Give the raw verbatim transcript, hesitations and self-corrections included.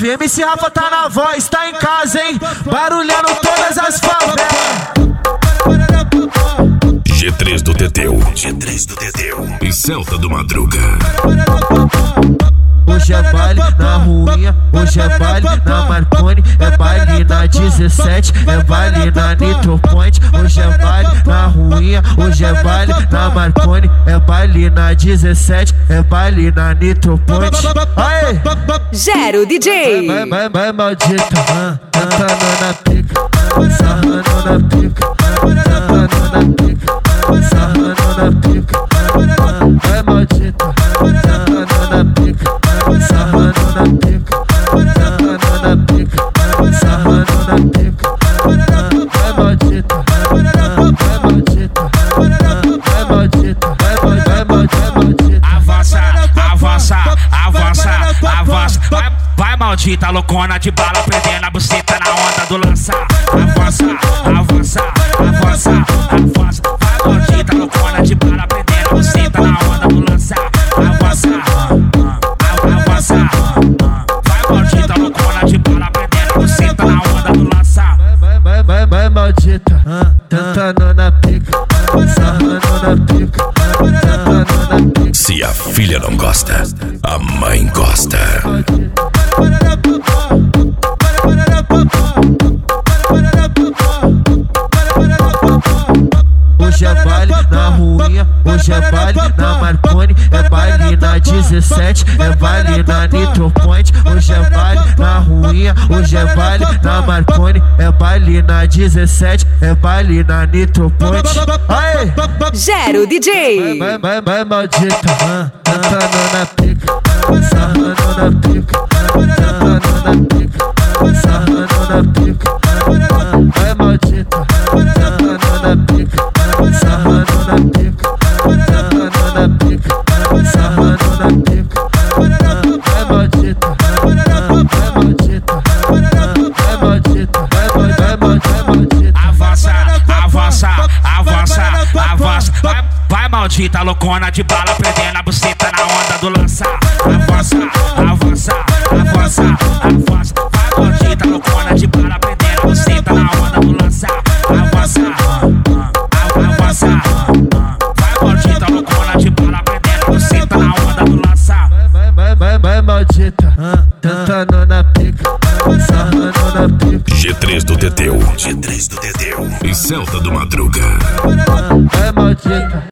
salve, M C Rafa tá na voz, tá em casa, hein? Barulhando todas as favelas. G três do Teteu, G três do Teteu e Celta do Madruga. Hoje é baile na ruinha, hoje é baile na Marconi, é baile na dezessete, é baile na Nitro Point. Hoje é baile na ruinha, hoje é baile na Marconi, é baile na dezessete, é baile na Nitro Point. Aê! Gero D J. Vai, vai, vai, maldita, ah, cantando na pica, sarrando na pica, cantando na pica, sarrando na pica. Vai, maldita, cantando na pica, sarrando na pica, cantando na pica, sarrando na pica. Vai, maldita, vai, maldita, vai, maldita, vai, vai, maldita. Avança, avança, avança, avança. Vai, vai, maldita, loucona de bala, prendendo a buceta na onda do lançar. Avança, avança, avança, avança. Vai, maldita, loucona de bala, prendendo a buceta na onda do lançar. Avança, avança, vai, maldita, loucona de bala, prendendo a buceta na onda do lançar. Vai, vai, vai, vai, maldita, tentando na pica, sarrando na pica, tentando na pica. Se a filha não gosta, a mãe gosta. Hoje é baile na ruinha, hoje é baile na Marconi, é baile na dezessete, é baile na Nitro Point. Hoje é baile na ruinha, hoje é baile na Marconi, é baile na dezessete, é baile na Nitro Point. Aê! Gero D J. Vai, vai, vai, maldita, ah, cantando na pica, sarrando na pica, cantando na pica, sarrando na pica. Vai, maldita, cantando na pica, sarrando na pica, cantando na pica, sarrando na pica. Vai, maldita, vai, maldita, vai, maldita, vai, vai, vai, maldita. Avança, avança, avança, avança. Vai, vai, maldita, loucona de bala, prendendo a buceta na onda do lançar. Avança, avança, avança, avança. Vai, maldita, loucona de bala, prendendo a buceta na onda do lançar. Avança, avança, vai, maldita, loucona de bala, prendendo a buceta na onda do lançar. Vai, vai, vai, vai, maldita, tentando na pica, sarrando na pica. G três do Teteu, G três do Teteu e Celta do Madruga.